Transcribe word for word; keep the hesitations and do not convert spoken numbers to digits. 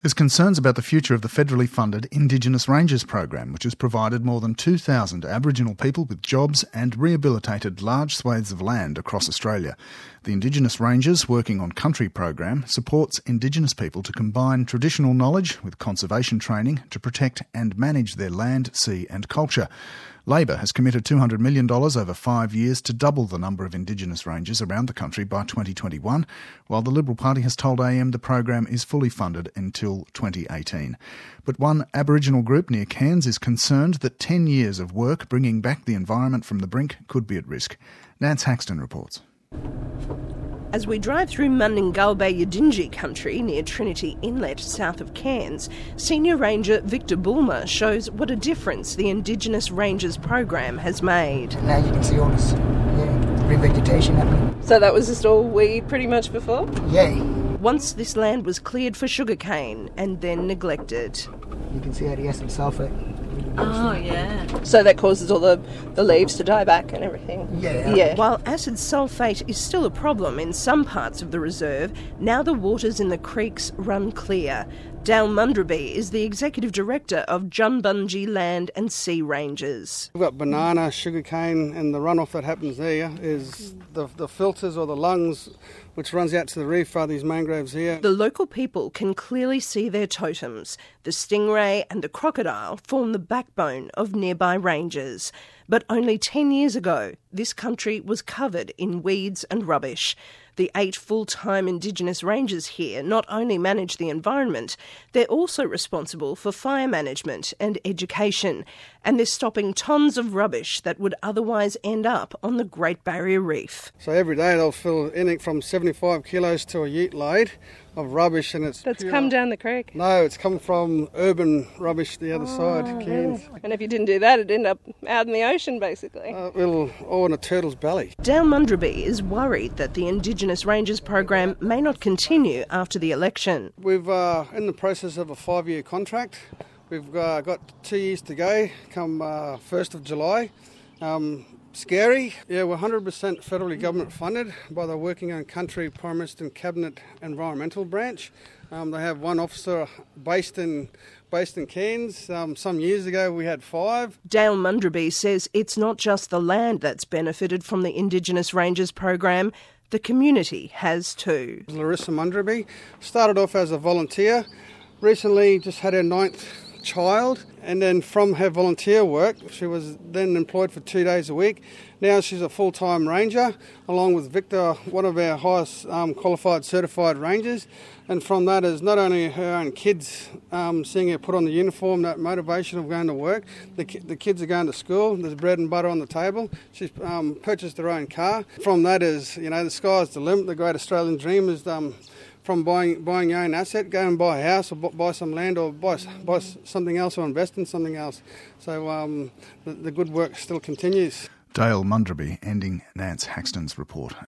There's concerns about the future of the federally funded Indigenous Rangers program, which has provided more than two thousand Aboriginal people with jobs and rehabilitated large swathes of land across Australia. The Indigenous Rangers Working on Country program supports Indigenous people to combine traditional knowledge with conservation training to protect and manage their land, sea and culture. Labor has committed two hundred million dollars over five years to double the number of Indigenous Rangers around the country by twenty twenty-one, while the Liberal Party has told A M the program is fully funded until twenty eighteen. But one Aboriginal group near Cairns is concerned that ten years of work bringing back the environment from the brink could be at risk. Nance Haxton reports. As we drive through Mundingulba Yidinji country near Trinity Inlet, south of Cairns, Senior Ranger Victor Bulmer shows what a difference the Indigenous Rangers program has made. Now you can see all this yeah, revegetation happening. So that was just all weed pretty much before? Yeah. Once this land was cleared for sugarcane and then neglected. You can see how the acid sulphate. Oh, yeah. So that causes all the, the leaves to die back and everything? Yeah. Yeah. While acid sulphate is still a problem in some parts of the reserve, now the waters in the creeks run clear. Dale Mundraby is the Executive Director of Junbunji Land and Sea Rangers. We've got banana, sugarcane, and the runoff that happens there is the, the filters or the lungs which runs out to the reef are these mangroves here. The local people can clearly see their totems. The stingray and the crocodile form the backbone of nearby ranges. But only ten years ago, this country was covered in weeds and rubbish. The eight full-time Indigenous Rangers here not only manage the environment, they're also responsible for fire management and education, and they're stopping tons of rubbish that would otherwise end up on the Great Barrier Reef. So every day they'll fill anything from seventy-five kilos to a ute load of rubbish, and it's That's pure... come down the creek? No, it's come from urban rubbish the other oh, side, Cairns. Really? And if you didn't do that, it'd end up out in the ocean, basically. Uh, it'll all in a turtle's belly. Dale Mundraby is worried that the Indigenous Rangers program may not continue after the election. We've uh, in the process of a five-year contract. We've uh, got two years to go, come uh, first of July. Um, Scary. Yeah, we're one hundred percent federally government funded by the Working on Country Prime Minister Cabinet Environmental Branch. Um, they have one officer based in based in Cairns. Um, some years ago we had five. Dale Mundraby says it's not just the land that's benefited from the Indigenous Rangers program, the community has too. Larissa Mundraby started off as a volunteer, recently just had her ninth child, and then from her volunteer work she was then employed for two days a week. Now she's a full-time ranger along with Victor, one of our highest um, qualified certified rangers, and from that is not only her own kids um, seeing her put on the uniform, that motivation of going to work, the, ki- the kids are going to school, there's bread and butter on the table, she's um, purchased her own car. From that is, you know, the sky's the limit. The great Australian dream is um, from buying buying your own asset, go and buy a house or buy some land or buy, buy something else or invest in something else. So um, the, the good work still continues. Dale Mundraby ending Nance Haxton's report.